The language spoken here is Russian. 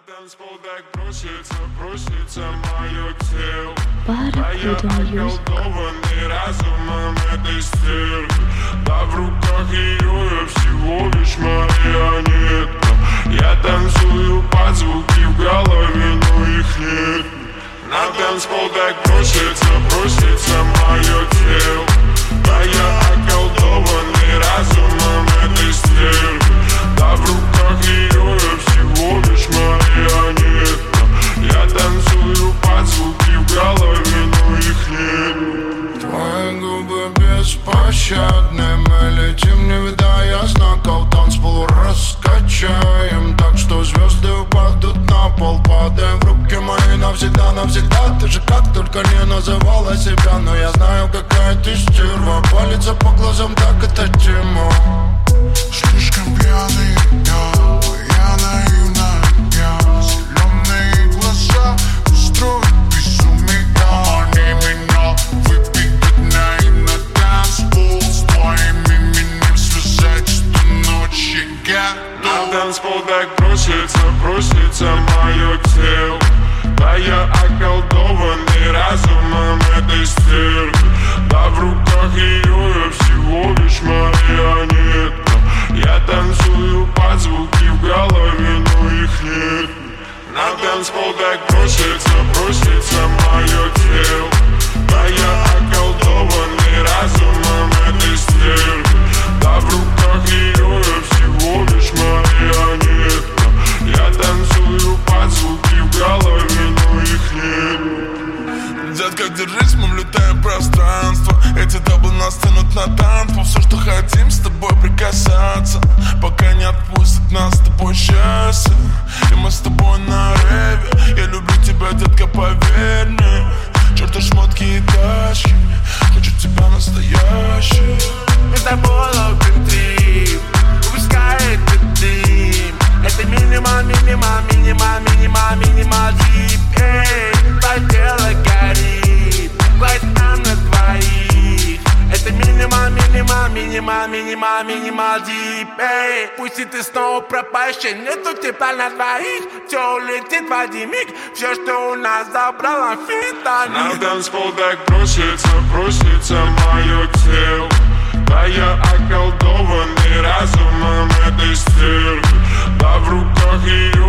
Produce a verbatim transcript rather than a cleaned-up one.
танцпол так бросится, бросится мое тело. Да я околдованный разумом этой стервы. Да в руках ее я всего лишь марионетка. Я танцую под звуки в голове, но их нет. На танцпол так бросится, бросится мое тело. Да я околдованный разумом этой стервы. Да в руках ее я всего лишь марионетка. Я танцую под звуки в голове, но их нет. Твои губы беспощадны, мы летим, не видая знаков. Танцпол раскачаем так, что звезды упадут на пол. Падаем в руки мои навсегда, навсегда. Ты же как только не называла себя, но я знаю, какая ты стерва. Палится по глазам, так это тема. Слишком пьяный я, я наивная я. Зеленые глаза устроят безумие. Помани меня, выпить дня и на танцпол. С твоим именем связать эту ночь я на танцпол так бросится, бросится мое тело. Да я околдованный разумом этой стервы. Да в руках ее я всего лишь марионетка. Я танцую под звуки в голове, но их нет. На танцпол так бросится, бросится мое тело. Да я околдованный разумом этой стервы. Да в руках ее я всего лишь марионетка. Я танцую под звуки в голове, но их нет. Детка, держись, мы влетаем в пространство. Эти даблы нас тянут на танцпол. Все, что хотим, с тобой прикасаться, пока не отпустит нас с тобой счастье. И мы с тобой на реве. Я люблю тебя, детка, поверь мне. Чёрты шмотки и тачки, хочу тебя настоящий. Мы с тобой ловим трип, выпускает дым. Это минимал, минимал, минимал, минимал, минимал дип. Эй, твое тело горит, глазь нам на двоих. Это минимал, минимал, минимал, минимал, минимал дип. Эй, пусть и ты снова пропащий, нету тепла на двоих. Все улетит в один миг, все, что у нас забрало фентанил. На танцпол так бросится, бросится мое тело. Да я околдованный разумом этой стервы. Да в руках ее